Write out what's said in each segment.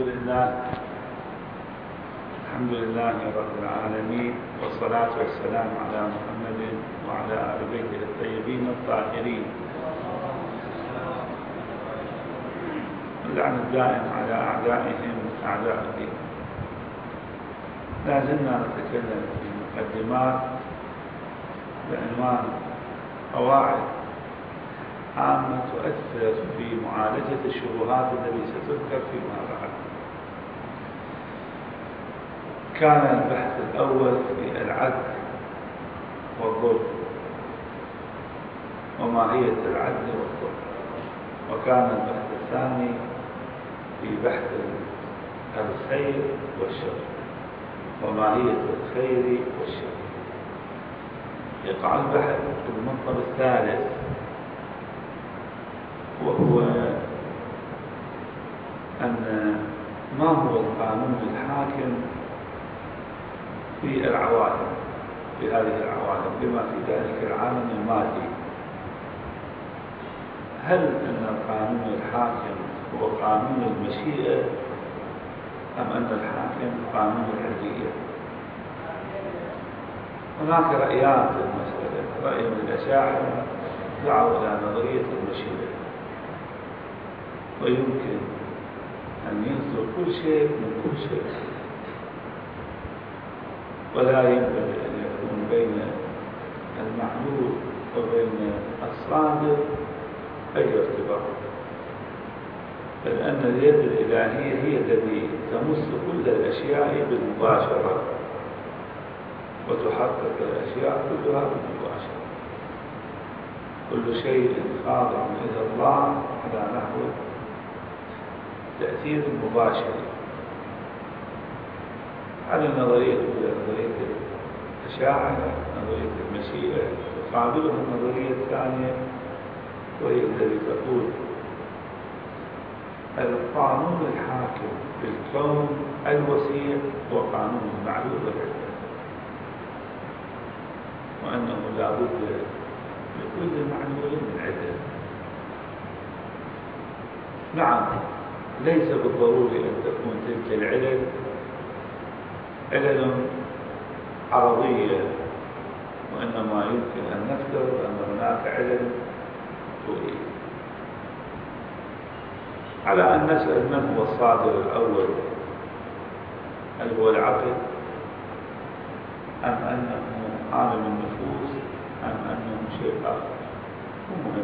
الحمد لله رب العالمين، والصلاة والسلام على محمد وعلى آل بيته الطيبين الطاهرين، اللعن الدائم على أعدائهم أعداء الدين. لا زلنا نتكلم في مقدمات بعنوان قواعد عامة تؤثر في معالجة الشبهات التي ستذكر فيما بعد. كان البحث الأول في العدل والظلم وماهية العدل والظلم، وكان البحث الثاني في بحث الخير والشر وماهية الخير والشر. يقع البحث في المنطق الثالث، وهو أن ما هو القانون الحاكم في العوالم، في هذه العوالم بما في ذلك العالم المادي. هل أن القانون الحاكم هو قانون المشيئة أم أن الحاكم قانون العلية؟ هناك رأيان في المسألة. رأي من الأشاعرة دعوا إلى نظرية المشيئة، ويمكن أن يصدر كل شيء من كل شيء، ولا ينبغي أن يكون بين المعلول وبين الصادر أي ارتباط، بل أن اليد الإلهية هي التي تمس كل الأشياء بالمباشرة وتحقق الأشياء كلها بالمباشرة. كل شيء خاضع إلى الله على نحو تأثير مباشر. على النظرية الأولى نظرية الأشاعرة، نظرية المشيئة، تقابلها النظرية الثانية وهي التي تقول القانون الحاكم في الكون الوسيع هو قانون المعلول والعلة، وأنه لا بد لكل معلول من علة. نعم، ليس بالضروري أن تكون تلك العلل علل عرضية، وإنما يمكن أن نفترض أن هناك علل طولية. على أن نسأل من هو الصادر الأول، هل هو العقل أم أنه عالم النفوس أم أنه شيء آخر؟ مهم.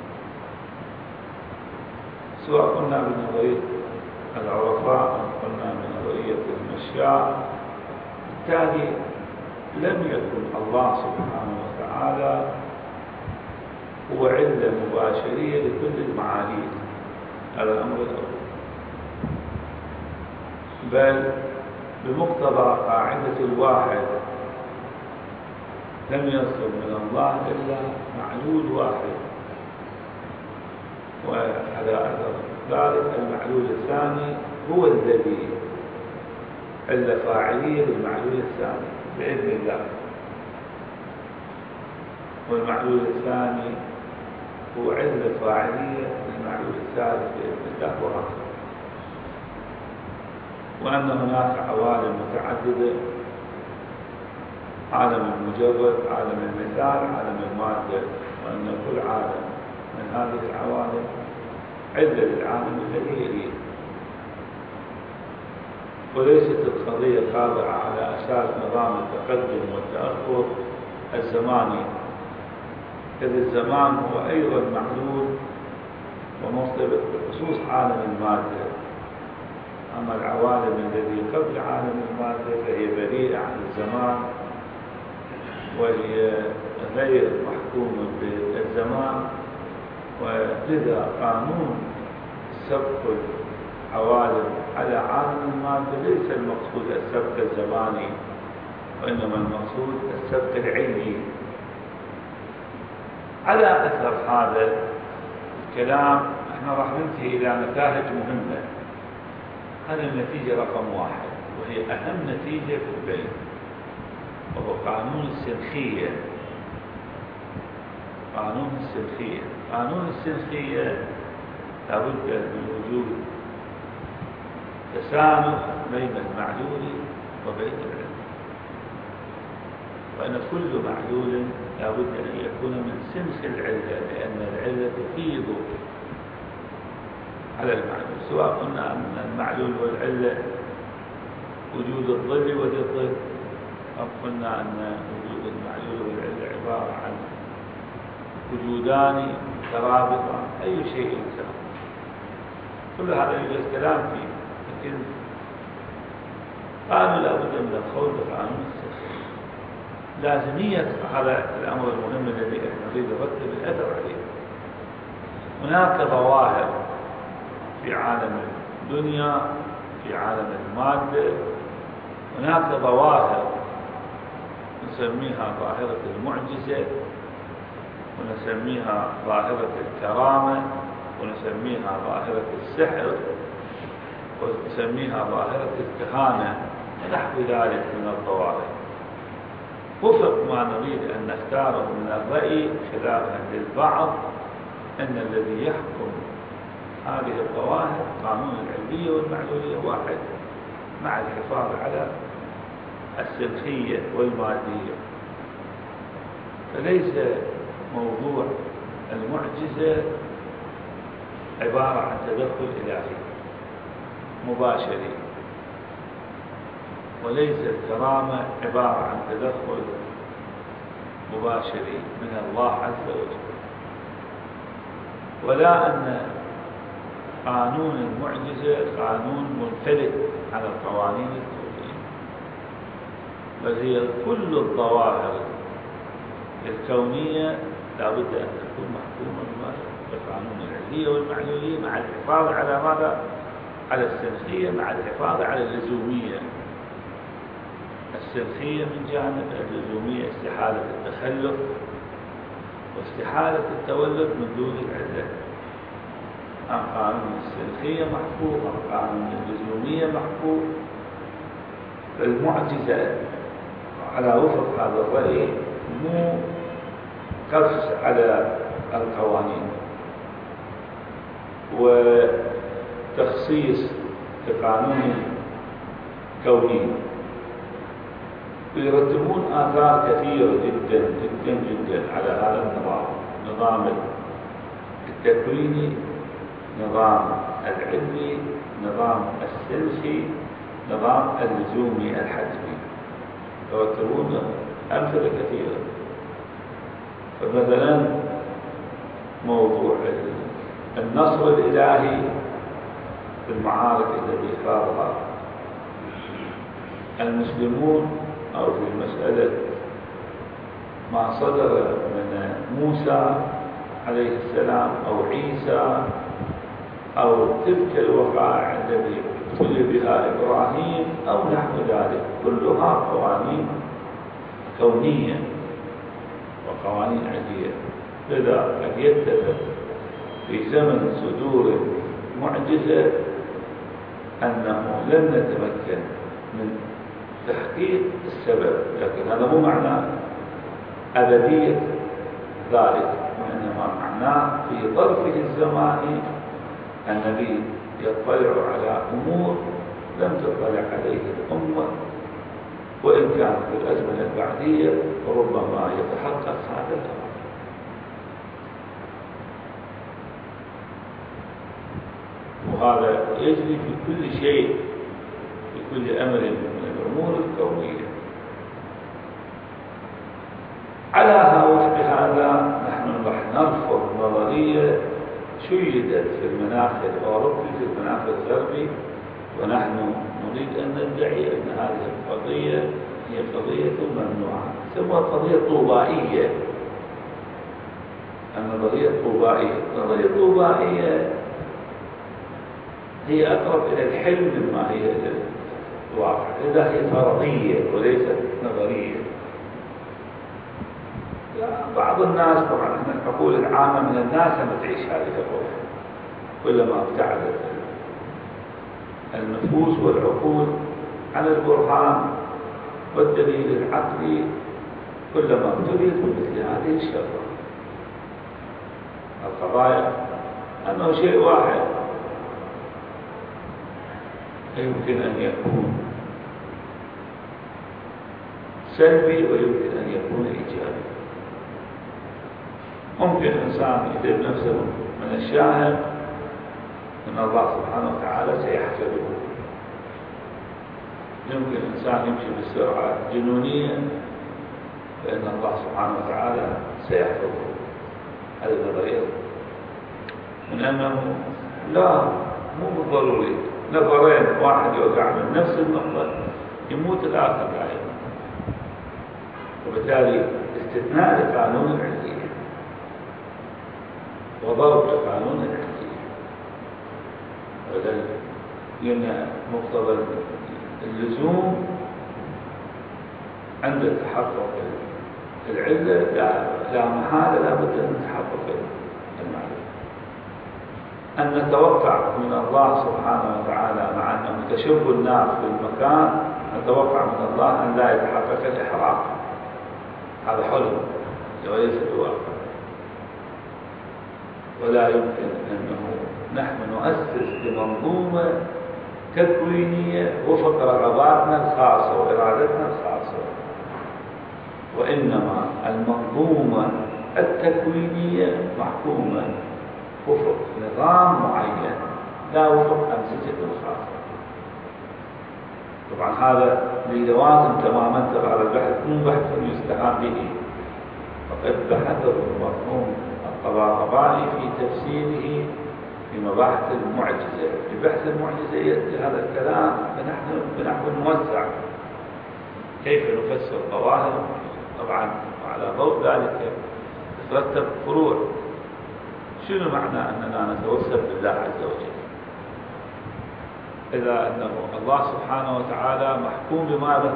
سواء قلنا بنظرية العرفاء أم قلنا بنظرية المشياء، بالتالي لم يكن الله سبحانه وتعالى هو علة مباشرية لكل المعاني. هذا الأمر الأول، بل بمقتضى قاعدة الواحد لم يصل من الله إلا معلول واحد، وعلى أثر ذلك المعلول الثاني هو الذي علة فاعلية للمعلول الثاني بإذن الله، والمعلول الثاني هو علة فاعلية للمعلول الثالث بإذن الله، وهكذا. وأن هناك عوالم متعددة: عالم المجرد، عالم المثال، عالم المادة، وأن كل عالم من هذه العوالم علة للعالم الذي يليه، وليست القضية خاضعة على أساس نظام التقدم والتأخر الزماني، إذ الزمان هو أيضا معلول ومرتبط بخصوص عالم المادة. أما العوالم التي قبل عالم المادة فهي بريئة عن الزمان، وهي غير محكومة بالزمان، ولذا قانون سبق العوالم على عالم المادة ليس المقصود السبق الزماني، وإنما المقصود السبق العلمي. على أثر هذا الكلام احنا راح ننتهي إلى نتائج مهمة. هذه النتيجة رقم 1، وهي أهم نتيجة في البين، وهو قانون السنخية. قانون السنخية. قانون السنخية لابد من وجود تسانخ بين المعلول وبين العلة، وأن كل معلول لا بد أن يكون من سمس العلة، لأن العلة تفيض على المعلول، سواء قلنا أن المعلول والعلة وجود الظل والظل، أو قلنا أن وجود المعلول والعلة عبارة عن وجودان مترابطان، أي شيء كان، كل هذا يوجد كلام فيه. لكن قالوا لا بد من الخوض بقانون السلسلة، لازمية هذا الأمر المهم الذي احنا نريد نرتب الأثر عليه. هناك ظواهر في عالم الدنيا، في عالم المادة، هناك ظواهر نسميها ظاهرة المعجزة، ونسميها ظاهرة الكرامة، ونسميها ظاهرة السحر، ونسميها ظاهرة الكهانة ونحو ذلك من الظواهر. وفق ما نريد أن نختاره من الرأي خلافا للبعض أن الذي يحكم هذه الظواهر قانون العلمية والمعلولية واحد، مع الحفاظ على السلخية والمادية. فليس موضوع المعجزة عبارة عن تدخل إلهي مباشر، وليس الكرامة عبارة عن تدخل مباشر من الله عز وجل، ولا أن قانون المعجزة قانون منفلت على القوانين الكونية، بل هي كل الظواهر الكونية لا بد أن تكون محكومة بقانون العلية والمعلولية، مع الحفاظ على ماذا؟ على السلخية، مع الحفاظ على اللزومية. السلخية من جانب، اللزومية استحالة التخلف واستحالة التولد من دون العلة. قانون السلخية محفوظ، قانون اللزومية محفوظ. فالمعجزة على وفق هذا الرأي مو قص على القوانين وتخصيص بقانون كوني، ويرتبون آثار كثيرة جدا جدا جدا على هذا النظام، نظام التكويني، نظام العلمي، نظام السلخي، نظام اللزومي الحتمي، يرتبون أمثلة كثيرة. فمثلا موضوع النصر الإلهي في المعارك التي خاضها المسلمون، أو في مسألة ما صدر من موسى عليه السلام أو عيسى، أو تلك الوقائع التي ابتلي بها إبراهيم أو نحو ذلك، كلها قوانين كونية وقوانين عادية. لذا قد يتفق في زمن صدور المعجزة أنه لم نتمكن من تحقيق السبب، لكن هذا مو معناه أبدية ذلك، وإنما معناه في ظرفه الزماني النبي يطلع على أمور لم تطلع عليه الأمة، وإن كان في الأزمنة البعدية ربما يتحقق هذا الأمر. وهذا يجري في كل شيء، في كل أمر من الأمور الكونية. على وفق هذا نحن راح نرفض نظرية شيدت في المناخ الأوروبي، في المناخ الغربي، ونحن نريد أن ندعي أن هذه القضية هي قضية ممنوعة، تسمى قضية طوبائية. النظرية الطوبائية، النظرية الطوبائية هي أقرب إلى الحلم مما هي إلى الواقع، إذا هي فرضية وليست نظرية. بعض الناس، طبعا احنا العقول العامة من الناس لما تعيش هذه الروح، كلما ابتعدت النفوس والعقول عن البرهان والدليل العقلي، كلما ابتليت بمثل هذه الشرة. القضايا أنه شيء واحد، يمكن أن يكون سلبي ويمكن أن يكون إيجابي. ممكن الإنسان يجد نفسه من الشاهد أن الله سبحانه وتعالى سيحفظه. يمكن الإنسان يمشي بسرعة جنونية فإن الله سبحانه وتعالى سيحفظه. هذا نظرية من أنه لا مو بالضروري نفرين واحد يوقع من نفس النقطة يموت الآخر لا يموت. وبالتالي استثناء لقانون العلية وضرب لقانون العلية، لأن مقتضى اللزوم عند تحقق العلة لا محالة لا بد أن تحقق المعرفة. أن نتوقع من الله سبحانه وتعالى مع أنه تشب النار في المكان، نتوقع من الله أن لا يتحقق الإحراق. هذا حلم وليس بواقع. ولا يمكن أنه نحن نؤسس بمنظومة تكوينية وفق رغباتنا الخاصة وإرادتنا الخاصة، وإنما المنظومة التكوينية محكومة وفق نظام معين لا وفق أنسجة الخاصة. طبعا هذا لوازم تماما ترى على البحث مو بحث يستهان به، فقد بحثه المفهوم الطباطبائي في تفسيره في مباحث المعجزة. في بحث المعجزة يأتي هذا الكلام بنحو موسع كيف نفسر ظواهر. طبعا وعلى ضوء ذلك تترتب فروع. شنو معنى أننا نتوسل بالله عز وجل؟ إذا أنه الله سبحانه وتعالى محكوم بماذا؟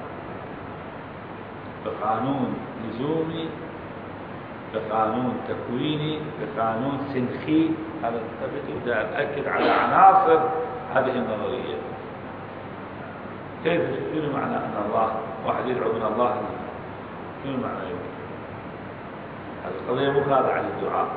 بقانون لزومي، بقانون تكويني، بقانون سنخي. هذا بدأ أتأكد على عناصر هذه النظرية. كيف شنو معنى أن الله واحد يدعو من الله؟ شنو معنى يوم؟ هذه القضية مو خاضعة للدعاء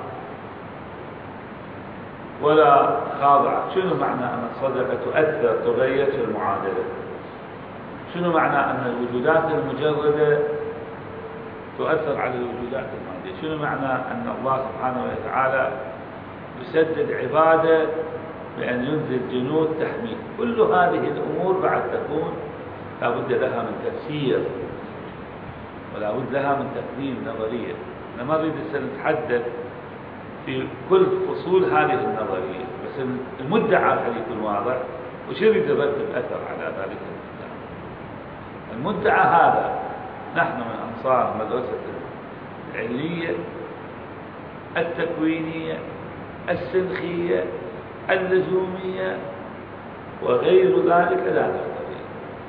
ولا خاضعة. شنو معنى أن الصدقة تؤثر تغير في المعادلة؟ شنو معنى أن الوجودات المجردة تؤثر على الوجودات المادية؟ شنو معنى أن الله سبحانه وتعالى يسدد عباده بأن ينزل جنود تحميه؟ كل هذه الأمور بعد تكون لا بد لها من تفسير ولا بد لها من تقديم نظرية. أنا ما أريد نتحدث في كل فصول هذه النظرية، بس المدعى خليه يكون واضح وش يريد يرتب أثر على ذلك المدعى. المدعى هذا نحن من أنصار مدرسة العلية التكوينية السنخية اللزومية وغير ذلك لا نقتضي،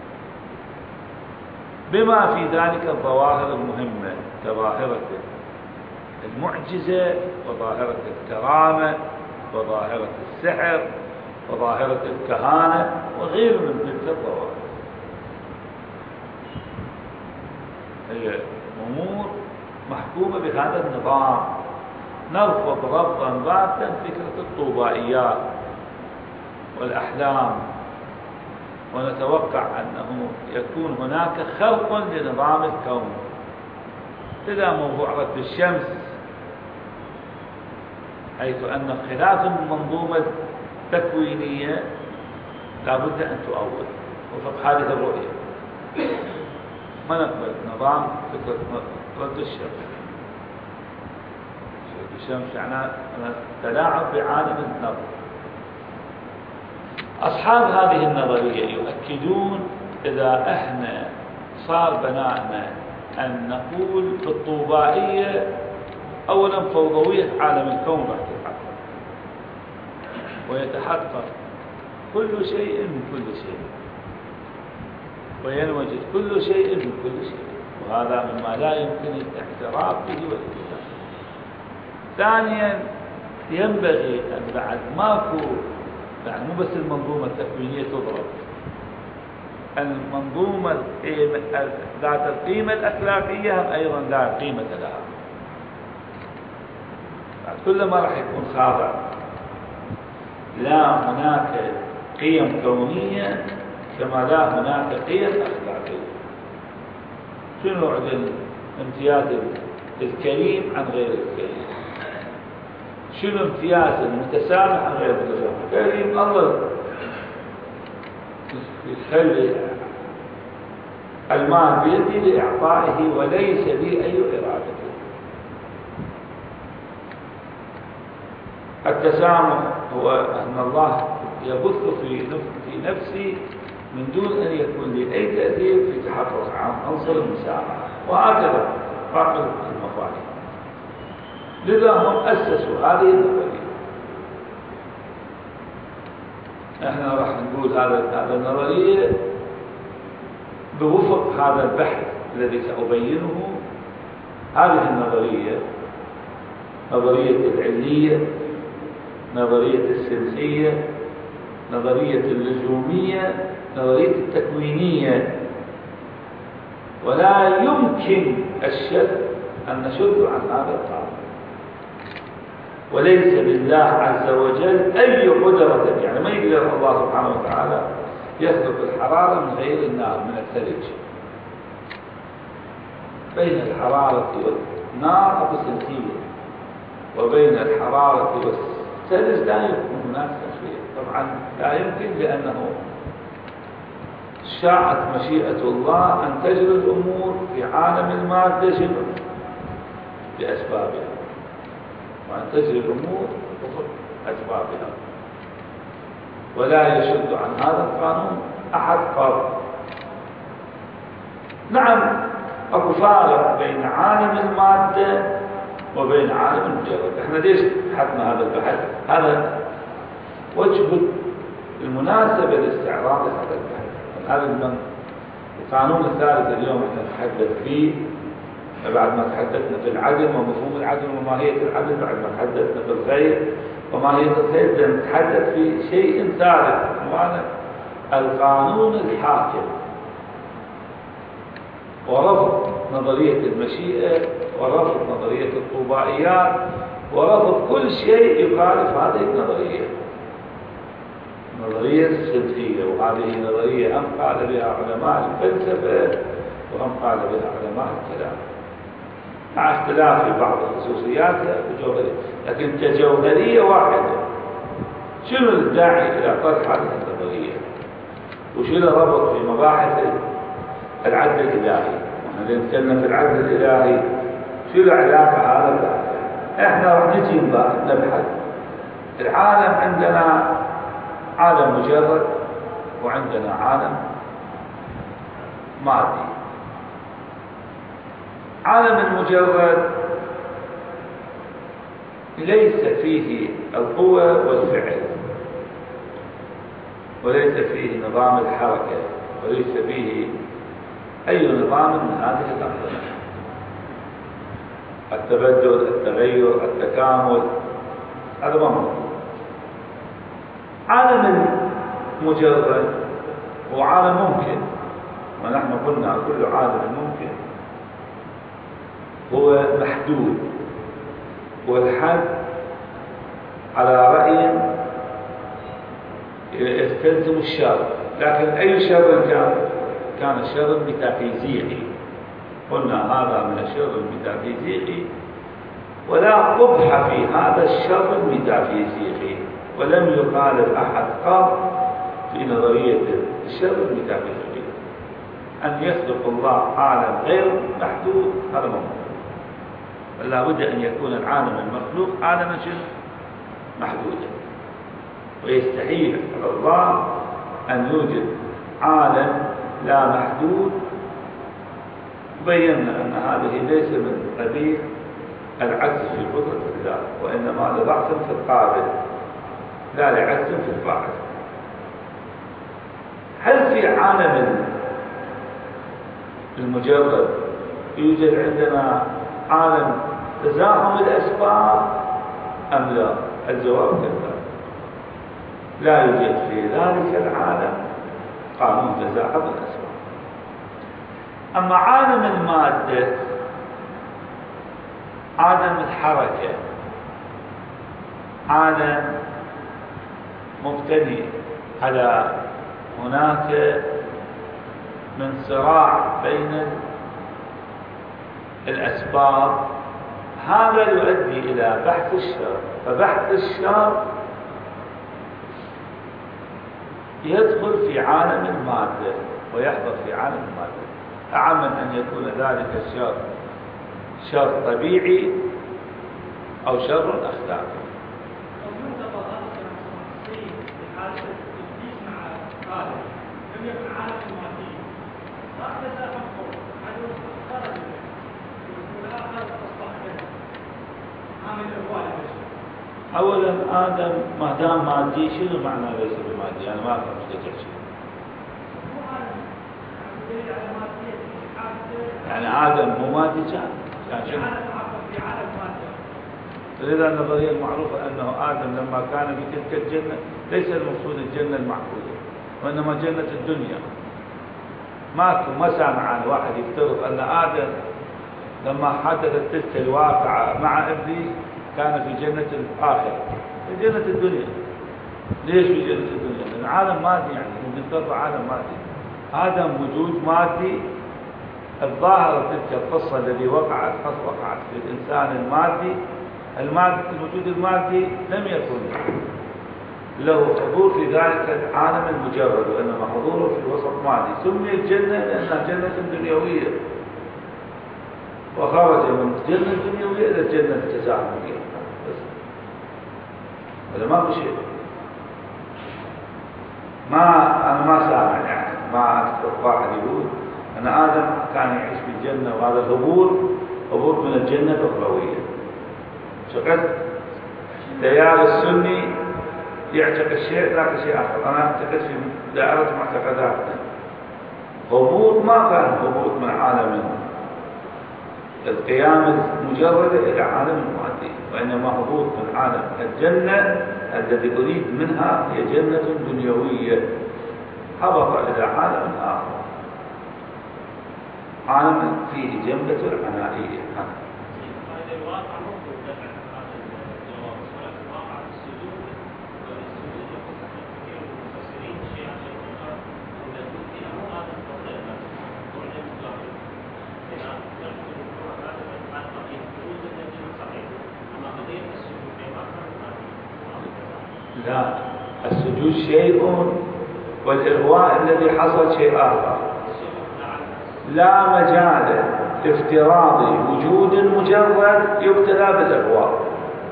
بما في ذلك الظواهر المهمة كظاهرة المعجزة وظاهرة الكرامة وظاهرة السحر وظاهرة الكهانة وغير من تلك الظواهر. هي أمور محكومة بهذا النظام. نرفض رفضا باتا فكرة الطوبائيات والأحلام، ونتوقع أنه يكون هناك خلق لنظام الكون. إذا موضوع رد الشمس، حيث أن خلاف المنظومة التكوينية لا بد أن تؤول وفق هذه الرؤية. ما نقبل نظام فكرة رد الشمس. رد الشمس يعني تلاعب بعالم النظر. أصحاب هذه النظرية يؤكدون إذا إحنا صار بناءنا أن نقول في الطوبائية أولا فوضوية عالم الكون راح تتحقق، ويتحقق كل شيء من كل شيء، وينوجد كل شيء من كل شيء، وهذا مما لا يمكن الاعتراف به والاتفاق. ثانيا ينبغي أن بعد ماكو يعني مو بس المنظومة التكوينية تضرب، المنظومة ذات القيمة الأخلاقية هم أيضا لا قيمة لها. كلما راح يكون خاضع لا هناك قيم كونية كما لا هناك قيم أخلاقية. شنو عدل امتياز الكريم عن غير الكريم؟ شنو امتياز المتسامح عن غير المتسامح؟ الكريم الله يخلي المال بيدي لإعطائه وليس لي أي إرادة. التسامح هو أن الله يبث في نفسي من دون أن يكون لي أي تأثير في تحقق عن عنصر المسامحة، وهكذا باقي المفاهيم. لذا هم أسسوا هذه النظرية. احنا راح نقول هذا النظرية بوفق هذا البحث الذي سأبينه. هذه النظرية نظرية العلية، نظرية السلسية، نظرية اللزومية، نظرية التكوينية، ولا يمكن الشذ أن نشذ عن هذا القانون. وليس لله عز وجل أي قدرة، يعني ما يقدر الله سبحانه وتعالى يخلق الحرارة من غير النار، من الثلج. بين الحرارة والنار بسلسية، وبين الحرارة والثلج لا يكون هناك تشريع. طبعا لا يمكن، لأنه شاءت مشيئة الله أن تجري الأمور في عالم المادة شنو؟ بأسبابها، وأن تجري الأمور وفق أسبابها، ولا يشد عن هذا القانون أحد قاضي. نعم، أكو فارق بين عالم المادة وبين عالم المجرد. احنا ليش بحثنا هذا البحث؟ هذا وجه المناسبة لاستعراض هذا البحث. هذا القانون الثالث اليوم احنا نتحدث فيه بعد ما تحدثنا في العدل ومفهوم العدل وماهية العدل، بعد ما تحدثنا في الخير وماهية الخير، بدنا نتحدث في شيء ثالث عنوانه القانون الحاكم، ورفض نظرية المشيئة، ورفض نظرية الطوبائيات، ورفض كل شيء يخالف هذه النظرية، نظرية السلسية. وهذه نظرية هم قال بها علماء الفلسفة وهم قال بها علماء الكلام، مع اختلاف في بعض خصوصياتها وجوهرية، لكن كجوهرية واحدة. شنو الداعي إلى طرح هذه النظرية؟ وشنو الربط في مباحث العدل الإلهي؟ احنا نتكلم في العدل الإلهي، شو العلاقة هذا؟ احنا راح نجي نبحث. العالم عندنا عالم مجرد، وعندنا عالم مادي. عالم المجرد ليس فيه القوة والفعل، وليس فيه نظام الحركة، وليس فيه أي نظام من هذه الأنظمة، التبدل، التغير، التكامل، هذا ما موجود. عالم المجرد هو عالم ممكن، ونحن قلنا كل عالم ممكن هو محدود، والحد على رأي يستلزم الشر، لكن أي شر كان الشر الميتافيزيقي. قلنا هذا من الشر الميتافيزيقي، ولا قبح في هذا الشر الميتافيزيقي، ولم يخالف أحد قط في نظرية الشر الميتافيزيقي أن يخلق الله عالم غير محدود. هذا ممكن، لا بد أن يكون العالم المخلوق عالما محدودا، ويستحيل على الله أن يوجد عالم لا محدود. بينا أن هذه ليس من قبيل العجز في قدرة الله، وإنما لضعف في القابل لا لعجز في الفاعل. هل في عالم المجرد يوجد عندنا عالم تزاحم الأسباب أم لا؟ الجواب كذا، لا يوجد في ذلك العالم قانون تزاحم الأسباب. أما عالم المادة، عالم الحركة، عالم مبتني على هناك من صراع بين الأسباب، هذا يؤدي إلى بحث الشر، فبحث الشر يدخل في عالم المادة ويحضر في عالم المادة، أعم من أن يكون ذلك الشر شر طبيعي أو شر أخلاقي. أولا آدم ما دام مادي، شنو معنى ليس بمادي؟ أنا ما أفهم ايش تحكي. يعني آدم مو مادي كان شنو؟ لذا النظرية المعروفة أنه آدم لما كان في تلك الجنة ليس المقصود الجنة المعقولة، وإنما جنة الدنيا. ما سامع عن واحد يفترض أن آدم لما حدثت تلك الواقعة مع إبليس كان في جنة الآخرة، في جنة الدنيا. ليش في جنة الدنيا؟ لأن عالم مادي، يعني نفترض عالم مادي. آدم وجود مادي. الظاهر تلك القصة التي وقعت في الإنسان المادي، الوجود المادي لم يكن له حضور في ذلك العالم المجرد، وإنما حضوره في وسط مادي. سمي الجنة لأنها جنة دنيوية، وخرج من الجنة الدنيوية إلى الجنة التزاحمية. هذا ما في شيء. أنا ما سامع، يعني ما أذكر واحد يقول أن آدم كان يعيش في الجنة، وهذا هبوط من الجنة الأخروية. شقد التيار السني يعتقد شيء ذاك شيء آخر. أنا أعتقد في دائرة معتقداتنا هبوط ما كان هبوط من عالم القيام المجرد إلى عالم المادي، وإنما هبوط من عالم الجنة الذي أريد منها هي جنة دنيوية، هبط إلى عالم آخر، عالم فيه جنة العنائية. لا، السجود شيء والإغواء الذي حصل شيء آخر. لا مجال لافتراض وجود مجرد يبتلى بالإغواء.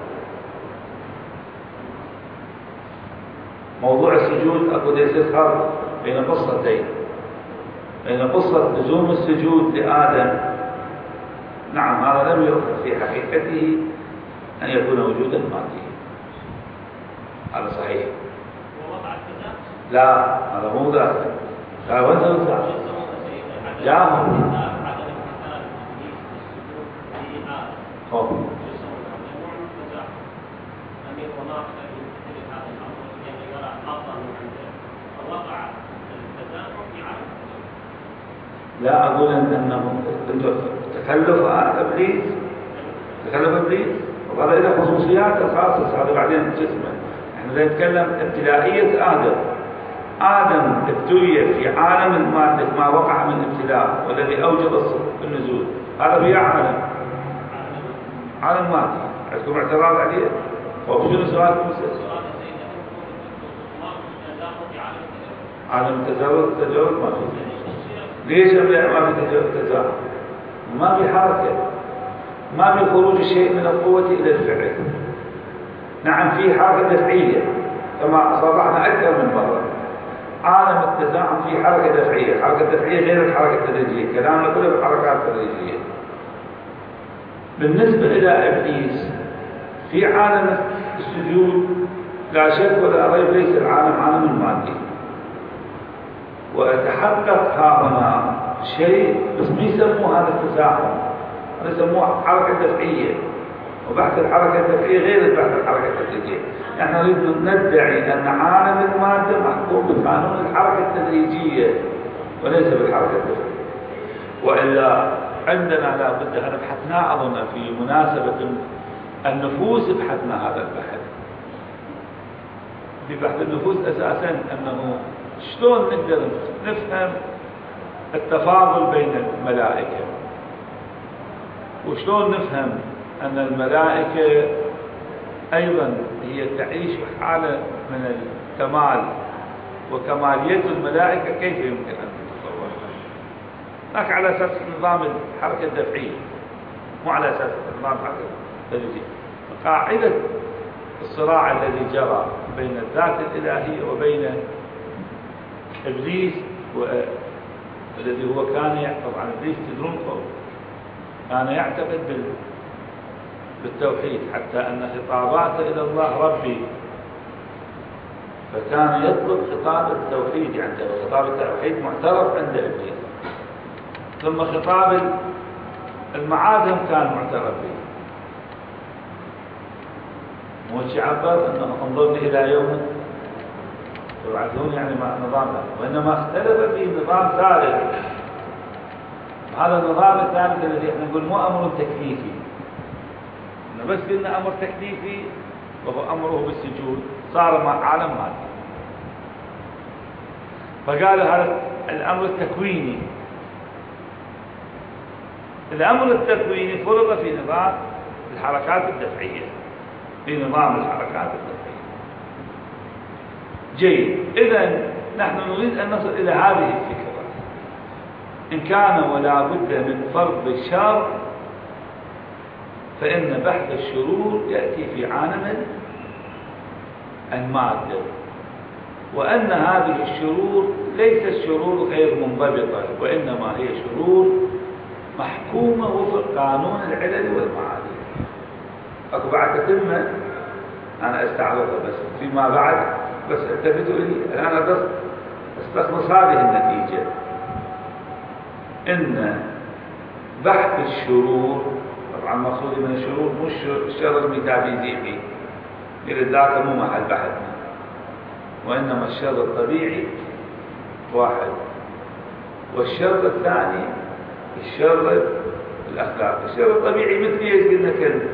موضوع السجود أكو ليس فرق بين قصتين، بين قصة لزوم السجود لآدم، نعم هذا لم يؤخذ في حقيقته أن يكون وجودا ماديا، هذا صحيح. لا هذا مو ذاك. لا وين ذاك؟ جاهم. لا أقول أنهم تكلف إبليس، وهذا له خصوصيات الخاصة، هذا بعدين جسمه. احنا نتكلم ابتلائية آدم ابتلي في عالم المادة ما وقع من ابتلاء، والذي أوجب النزول هذا في عالم مادي. عندكم اعتراض عليه؟ وشنو سؤالكم؟ عالم التجاوز ما في. ليش ما في تجاوز؟ ما في حركة، ما في خروج الشيء من القوة إلى الفعل. نعم في حركة دفعية كما صرحنا أكثر من مرة. عالم التزاحم في حركة دفعية، الحركة الدفعية غير الحركة التدريجية، كلامنا كله بالحركات التدريجية. بالنسبة إلى إبليس في عالم السجود لا شك ولا ريب ليس العالم عالم المادي، ويتحقق هنا شيء بس ما يسموه هذا التزاحم، هذا يسموه حركة دفعية، وبحث الحركة الدفعية غير بحث الحركة التدريجية. نحن نريد ندعي أن عالم المادة محكوم بقانون الحركة التدريجية وليس بالحركة الدفعية، وإلا عندنا لا بد أن بحثنا، أظن في مناسبة النفوس بحثنا هذا البحث. في بحث النفوس أساسا أنه شلون نقدر نفهم التفاضل بين الملائكة، وشلون نفهم أن الملائكة أيضا هي تعيش حالة من الكمال، وكمالية الملائكة كيف يمكن أن تتصور لكن على أساس نظام الحركة الدفعية، مو على أساس نظام الحركة التدريجية. قاعدة الصراع الذي جرى بين الذات الإلهية وبين إبليس الذي هو كان طبعا إبليس تدرون كان يعتقد بالتوحيد، حتى أن خطاباته إلى الله ربي، فكان يطلب خطاب التوحيد عنده، خطاب التوحيد معترف عند إبليس، ثم خطاب المعاد هم كان معترف به. مو شيء عبر أنه انظرني إلى يوم يبعثون، يعني نظام، وإنما اختلف في نظام ثالث. هذا النظام الثالث الذي احنا نقول مو أمر تكليفي، إنه بس قلنا أمر تكليفي وهو أمره بالسجود، صار عالم مادي. فقال هذا الأمر التكويني. الأمر التكويني فرض في نظام الحركات الدفعية، في نظام الحركات الدفعية. جيد، إذن نحن نريد أن نصل إلى هذه الفكرة. إن كان ولا بد من فرض الشر، فإن بحث الشرور يأتي في عالم المادة، وأن هذه الشرور ليست شرور غير منضبطة، وإنما هي شرور محكومة وفق قانون العلل والمعادن. أكو بعد تتمة أنا أستعرضها بس فيما بعد، بس التفتوا لي الآن استخلص هذه النتيجة، إن بحث الشرور، طبعا مقصود من الشرور مش الشر الميتافيزيقي إلى ذاك مو محل بحثنا، وإنما الشر الطبيعي واحد، والشر الثاني الشر الأخلاقي. الشر الطبيعي مثل ايش قلنا كلمة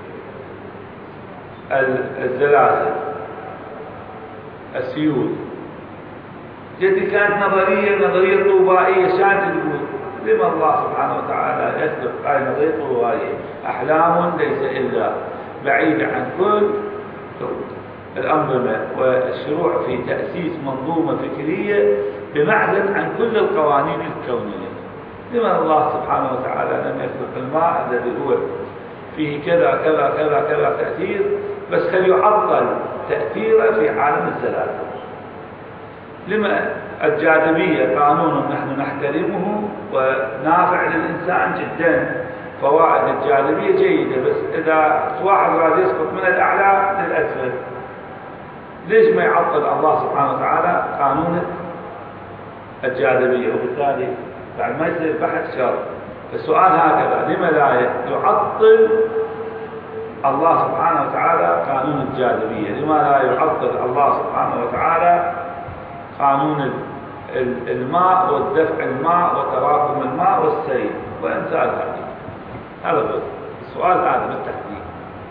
الزلازل، السيول. جدي كانت نظرية طوبائية شان تقول لما الله سبحانه وتعالى يخلق هاي نظرية طوبائية، أحلام ليس إلا بعيدة عن كل الأنظمة والشروع في تأسيس منظومة فكرية بمعزل عن كل القوانين الكونية. لما الله سبحانه وتعالى لم يخلق الماء الذي هو فيه كذا كذا كذا كذا تأثير، بس خل يعطل تأثيره في عالم الزلازل. لما الجاذبية قانون نحن نحترمه ونافع للإنسان جدا، فوائد الجاذبية جيدة، بس إذا واحد راد يسقط من الأعلى للأسفل، ليش ما يعطل الله سبحانه وتعالى قانون الجاذبية؟ وبالتالي بعد ما يصير بحث شر. السؤال هكذا، لما لا يعطل الله سبحانه وتعالى قانون الجاذبية؟ لما لا يعطل الله سبحانه وتعالى قانون الماء ودفع الماء وتراكم الماء والسيل وإمثال هذا هو السؤال هذا بالتحديد.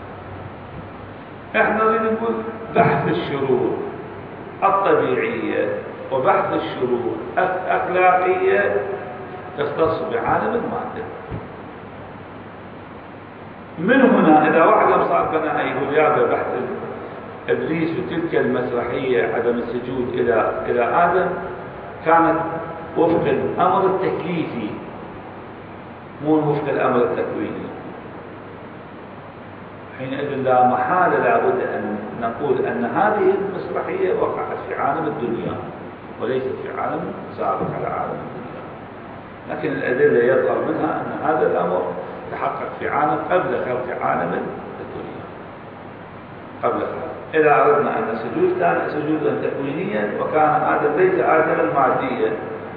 احنا نريد نقول بحث الشرور الطبيعية وبحث الشرور الأخلاقية تختص بعالم المادة. من هنا إذا واحد صار بنا يقول يا بحث إبليس وتلك المسرحية عدم السجود إلى آدم كانت وفق الأمر التكليفي مو وفق الأمر التكويني، حينئذ لا محالة لابد أن نقول أن هذه المسرحية وقعت في عالم الدنيا وليست في عالم سابق على عالم الدنيا، لكن الأدلة يظهر منها أن هذا الأمر تحقق في عالم قبل خلق عالم الدنيا، قبل خلق. إذا أردنا أن السجود كان سجودا تكوينيا، وكان آدم ليس آدما ماديا،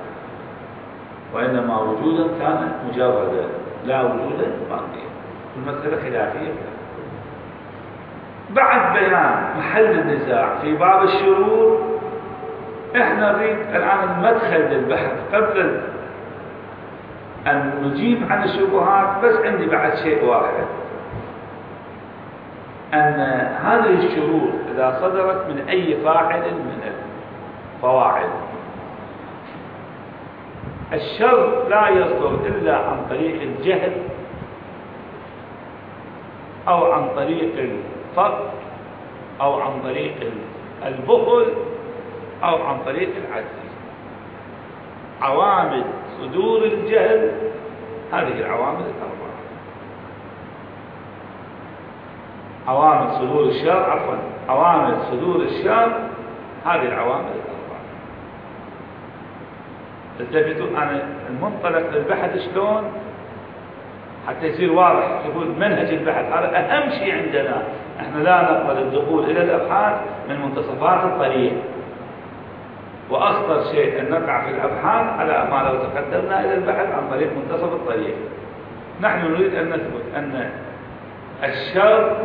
وإنما وجودا كان مجردا لا وجودا ماديا. المسألة خلافية. بعد بيان محل النزاع في باب الشرور، احنا نريد الآن المدخل للبحث قبل أن نجيب عن الشبهات. بس عندي بعد شيء واحد، أن هذه الشرور إذا صدرت من أي فاعل من الفواعل. الشر لا يصدر إلا عن طريق الجهل أو عن طريق الفقر أو عن طريق البخل أو عن طريق العجز. عوامل صدور الجهل هذه العوامل الأربعة. عوامل صدور الشر عوامل صدور الشر هذه العوامل الأربعة. التفتوا عن المنطلق للبحث شلون حتى يصير واضح. يقول منهج البحث هذا أهم شيء عندنا. احنا لا نقبل الدخول إلى الأبحاث من منتصفات الطريق، وأخطر شيء أن نقع في الأبحاث على ما لو تقدمنا إلى البحث عن طريق منتصف الطريق. نحن نريد أن نثبت أن الشر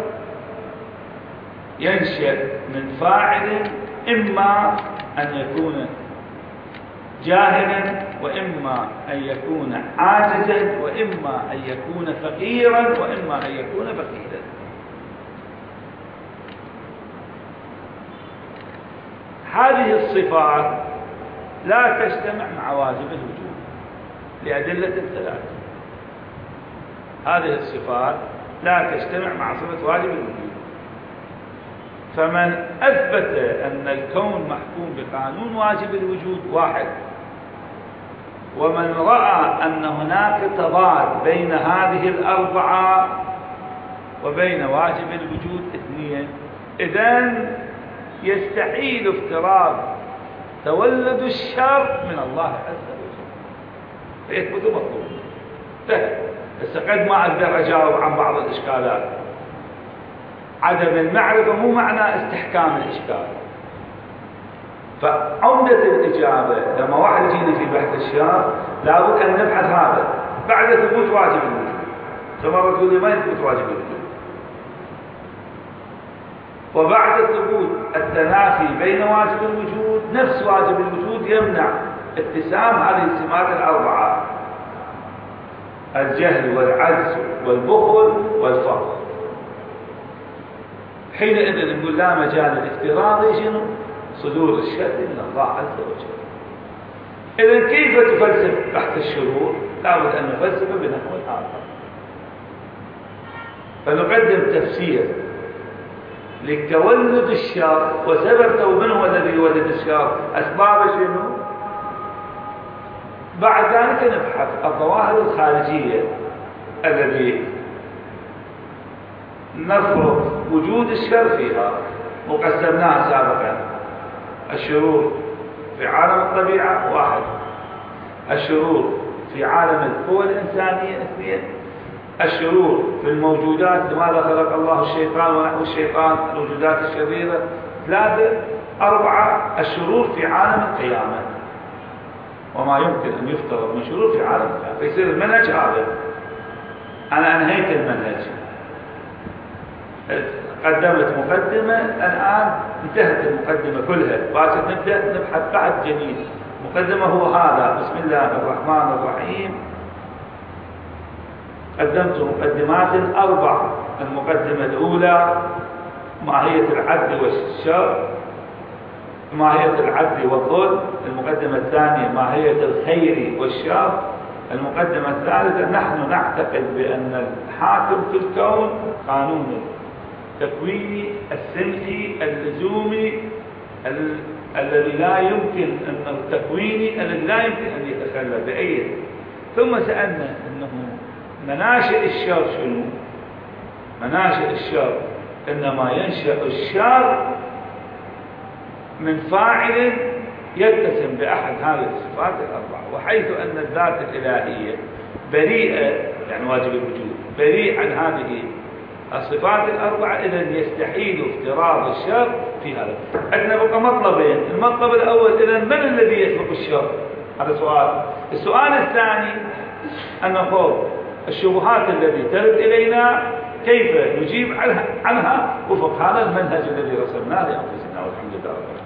ينشأ من فاعل إما أن يكون جاهلا، وإما أن يكون عاجزا، وإما أن يكون فقيرا، وإما أن يكون بخيلا. هذه الصفات لا تجتمع مع واجب الوجود لأدلة ثلاثة. هذه الصفات لا تجتمع مع صفة واجب الوجود. فمن أثبت أن الكون محكوم بقانون واجب الوجود واحد، ومن رأى أن هناك تضاد بين هذه الأربعة وبين واجب الوجود اثنين، إذن يستحيل افتراض تولد الشر من الله عز وجل، فيثبت مطلوب. بس قد ما أقدر أجاوب عن بعض الإشكالات. عدم المعرفة مو معنى استحكام الإشكال. فعمدة الإجابة لما واحد يجينا في بحث الشر لابد أن نبحث هذا بعد ثبوت واجب الوجود. مرة تقول لي ما يثبت واجب الوجود، وبعد ثبوت التنافي بين واجب الوجود نفس واجب الوجود يمنع اتسام هذه السمات الأربعة: الجهل والعجز والبخل والفقر. حينئذ نقول لا مجال الافتراض شنو؟ صدور الشر من الله عز وجل. إذن كيف تفلسف بحث الشرور؟ لابد أن نفلسفه بنحو آخر. فنقدم تفسير لتولد الشر وسبب من هو الذي يولد الشر، أسباب شنو؟ بعد ذلك نبحث الظواهر الخارجية التي نفرض وجود الشر فيها، وقسمناها سابقا: الشرور في عالم الطبيعة واحد، الشرور في عالم القوى الإنسانية اثنين، الشرور في الموجودات لماذا خلق الله الشيطان ونحو الشيطان الوجودات الشريرة ثلاثة، أربعة الشرور في عالم القيامة وما يمكن أن يفترض من شرور في عالم القيامة. فيصير المنهج هذا. أنا أنهيت المنهج، قدمت مقدمة، الآن انتهت المقدمة كلها، باكر نبدأ نبحث بعد جديد. مقدمة هو هذا: بسم الله الرحمن الرحيم. قدمت مقدمات أربع. المقدمة الأولى ماهية العدل والشر، ماهية العدل والظلم. المقدمة الثانية ماهية الخير والشر. المقدمة الثالثة نحن نعتقد بأن الحاكم في الكون قانون التكويني السلفي اللزومي الذي لا يمكن أن التكويني الذي لا يمكن أن يتخلى بأي. ثم سألنا أنه مناشئ الشر شنو؟ مناشئ الشر إنما ينشأ الشر من فاعل يتسم بأحد هذه الصفات الأربعة، وحيث أن الذات الإلهية بريئة، يعني واجب الوجود بريء عن هذه الصفات الأربعة، إذن يستحيل افتراض الشر في هذا. عندنا بقى مطلبين: المطلب الأول إذن من الذي يسبق الشر؟ هذا سؤال. السؤال الثاني أن نقول الشبهات التي ترد إلينا كيف نجيب عنها وفق هذا المنهج الذي رسمناه لأنفسنا، والحمد لله.